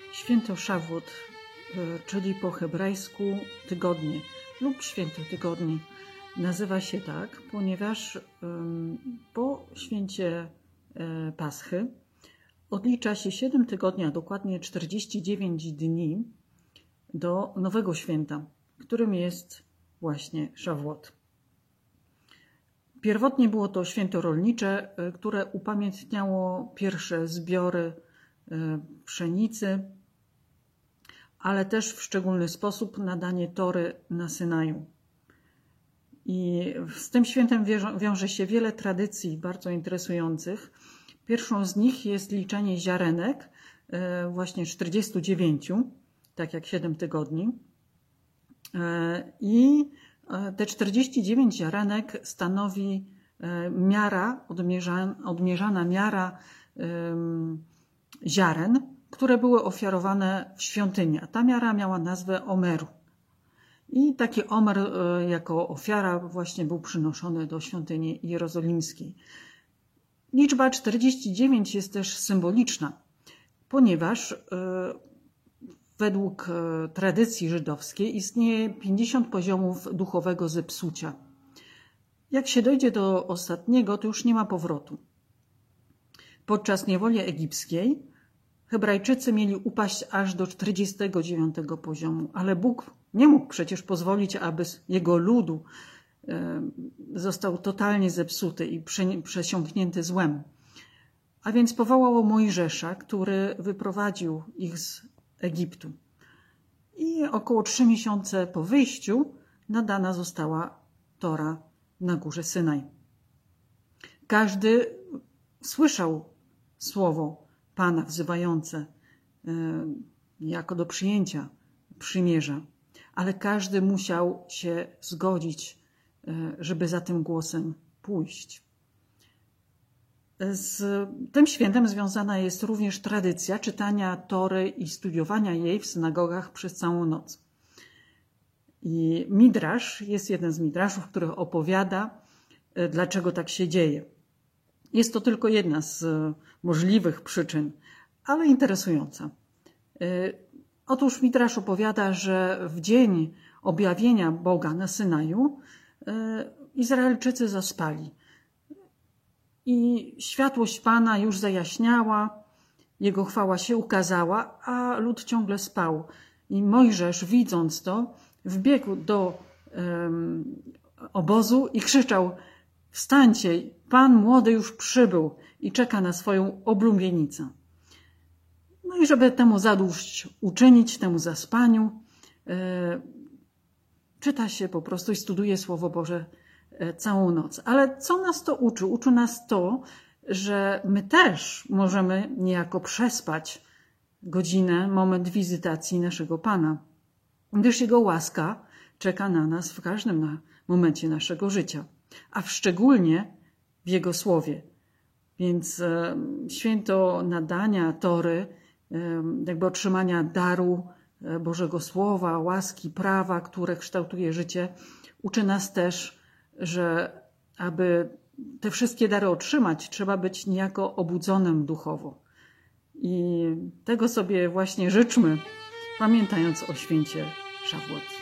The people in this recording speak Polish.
Święto Szawłot, czyli po hebrajsku tygodnie lub święto tygodni, nazywa się tak, ponieważ po święcie Paschy odlicza się 7 tygodni, a dokładnie 49 dni do nowego święta, którym jest właśnie Szawłot. Pierwotnie było to święto rolnicze, które upamiętniało pierwsze zbiory pszenicy, ale też w szczególny sposób nadanie Tory na Synaju. I z tym świętem wiąże się wiele tradycji bardzo interesujących. Pierwszą z nich jest liczenie ziarenek, właśnie 49, tak jak 7 tygodni. I te 49 ziarenek stanowi miara, odmierzana miara ziaren, które były ofiarowane w świątyni. Ta miara miała nazwę omeru. I taki omer jako ofiara właśnie był przynoszony do świątyni jerozolimskiej. Liczba 49 jest też symboliczna, ponieważ według tradycji żydowskiej istnieje 50 poziomów duchowego zepsucia. Jak się dojdzie do ostatniego, to już nie ma powrotu. Podczas niewoli egipskiej Hebrajczycy mieli upaść aż do 49 poziomu, ale Bóg nie mógł przecież pozwolić, aby jego ludu został totalnie zepsuty i przesiąknięty złem. A więc powołał Mojżesza, który wyprowadził ich z Egiptu. I około 3 miesiące po wyjściu nadana została Tora na górze Synaj. Każdy słyszał słowo Pana wzywające jako do przyjęcia przymierza, ale każdy musiał się zgodzić, żeby za tym głosem pójść. Z tym świętem związana jest również tradycja czytania Tory i studiowania jej w synagogach przez całą noc. I Midrasz jest jeden z midraszów, który opowiada, dlaczego tak się dzieje. Jest to tylko jedna z możliwych przyczyn, ale interesująca. Otóż Midrasz opowiada, że w dzień objawienia Boga na Synaju Izraelczycy zaspali. I światłość Pana już zajaśniała, Jego chwała się ukazała, a lud ciągle spał. I Mojżesz, widząc to, wbiegł do obozu i krzyczał: wstańcie, Pan młody już przybył i czeka na swoją oblubienicę. No i żeby temu zadość uczynić, temu zaspaniu, czyta się po prostu i studuje Słowo Boże całą noc. Ale co nas to uczy? Uczy nas to, że my też możemy niejako przespać godzinę, moment wizytacji naszego Pana, gdyż Jego łaska czeka na nas w każdym momencie naszego życia, a szczególnie w Jego Słowie. Więc święto nadania Tory, jakby otrzymania daru Bożego Słowa, łaski, prawa, które kształtuje życie, uczy nas też, że aby te wszystkie dary otrzymać, trzeba być niejako obudzonym duchowo. I tego sobie właśnie życzmy, pamiętając o święcie Szawłot.